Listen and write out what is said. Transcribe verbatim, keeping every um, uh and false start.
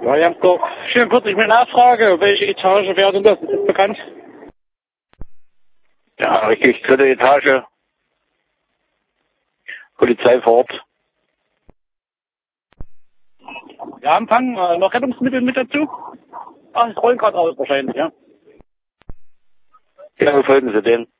Ja, ich habe doch schön kurz eine Nachfrage. Welche Etage wäre denn das? Ist das bekannt? Ja, richtig, dritte Etage. Polizei vor Ort. Ja, Empfang, äh, noch Rettungsmittel mit dazu? Ach, ich rollen gerade aus wahrscheinlich, ja. Ja, wo folgen Sie denn?